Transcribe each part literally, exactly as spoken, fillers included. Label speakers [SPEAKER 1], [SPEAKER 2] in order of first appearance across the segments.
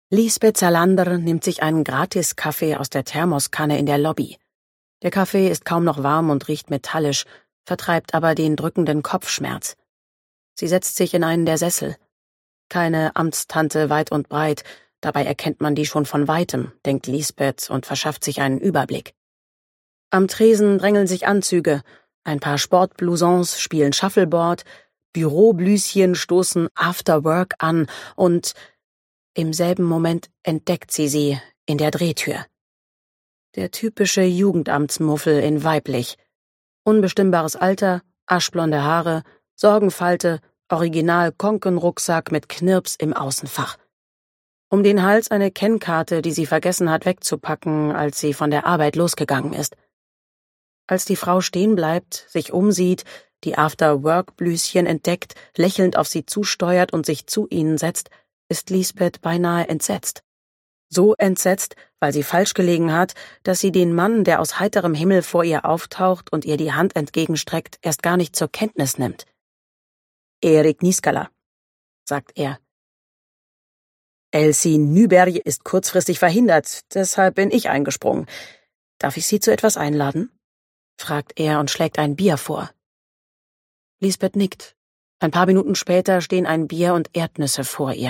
[SPEAKER 1] Lisbeth Salander nimmt sich einen Gratis-Kaffee aus der Thermoskanne in der Lobby. Der Kaffee ist kaum noch warm und riecht metallisch, vertreibt aber den drückenden Kopfschmerz. Sie setzt sich in einen der Sessel. Keine Amtstante weit und breit, dabei erkennt man die schon von Weitem, denkt Lisbeth und verschafft sich einen Überblick. Am Tresen drängeln sich Anzüge, ein paar Sportblousons spielen Shuffleboard, Büroblüschen stoßen After Work an und im selben Moment entdeckt sie sie in der Drehtür. Der typische Jugendamtsmuffel in weiblich. Unbestimmbares Alter, aschblonde Haare, Sorgenfalte, Original-Konken-Rucksack mit Knirps im Außenfach. Um den Hals eine Kennkarte, die sie vergessen hat wegzupacken, als sie von der Arbeit losgegangen ist. Als die Frau stehen bleibt, sich umsieht, die After-Work-Blüschen entdeckt, lächelnd auf sie zusteuert und sich zu ihnen setzt, ist Lisbeth beinahe entsetzt. So entsetzt, weil sie falsch gelegen hat, dass sie den Mann, der aus heiterem Himmel vor ihr auftaucht und ihr die Hand entgegenstreckt, erst gar nicht zur Kenntnis nimmt. »Erik Niskala«, sagt er. »Elsie Nyberg ist kurzfristig verhindert, deshalb bin ich eingesprungen. Darf ich Sie zu etwas einladen?« fragt er und schlägt ein Bier vor. Lisbeth nickt. Ein paar Minuten später stehen ein Bier und Erdnüsse vor ihr.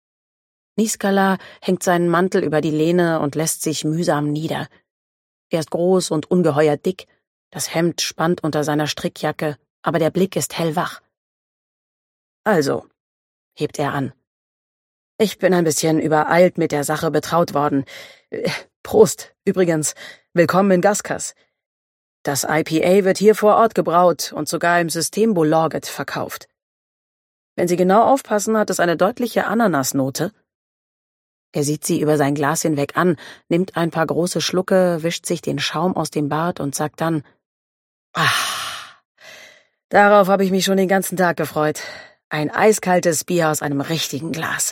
[SPEAKER 1] Niskala hängt seinen Mantel über die Lehne und lässt sich mühsam nieder. Er ist groß und ungeheuer dick, das Hemd spannt unter seiner Strickjacke, aber der Blick ist hellwach. »Also«, hebt er an. »Ich bin ein bisschen übereilt mit der Sache betraut worden. Prost, übrigens, willkommen in Gaskas. Das I P A wird hier vor Ort gebraut und sogar im Systembolaget verkauft. Wenn Sie genau aufpassen, hat es eine deutliche Ananasnote.« Er sieht sie über sein Glas hinweg an, nimmt ein paar große Schlucke, wischt sich den Schaum aus dem Bart und sagt dann, »Ah, darauf habe ich mich schon den ganzen Tag gefreut. Ein eiskaltes Bier aus einem richtigen Glas.«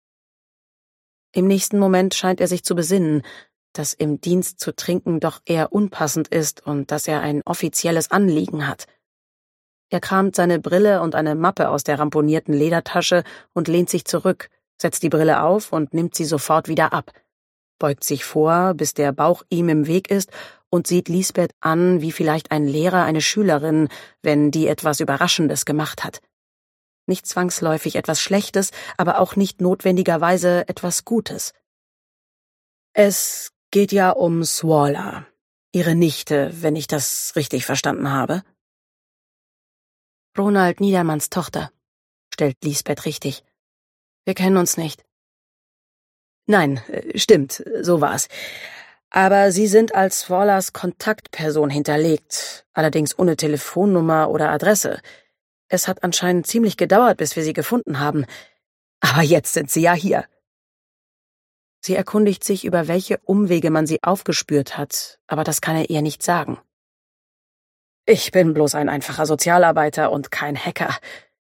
[SPEAKER 1] Im nächsten Moment scheint er sich zu besinnen, dass im Dienst zu trinken doch eher unpassend ist und dass er ein offizielles Anliegen hat. Er kramt seine Brille und eine Mappe aus der ramponierten Ledertasche und lehnt sich zurück, setzt die Brille auf und nimmt sie sofort wieder ab, beugt sich vor, bis der Bauch ihm im Weg ist und sieht Lisbeth an, wie vielleicht ein Lehrer eine Schülerin, wenn die etwas Überraschendes gemacht hat. Nicht zwangsläufig etwas Schlechtes, aber auch nicht notwendigerweise etwas Gutes. »Es geht ja um Swala, Ihre Nichte, wenn ich das richtig verstanden habe.« »Ronald Niedermanns Tochter«, stellt Lisbeth richtig. »Wir kennen uns nicht.« »Nein, stimmt, so war's. Aber Sie sind als Swalas Kontaktperson hinterlegt, allerdings ohne Telefonnummer oder Adresse. Es hat anscheinend ziemlich gedauert, bis wir Sie gefunden haben. Aber jetzt sind Sie ja hier.« Sie erkundigt sich, über welche Umwege man sie aufgespürt hat, aber das kann er ihr nicht sagen. »Ich bin bloß ein einfacher Sozialarbeiter und kein Hacker.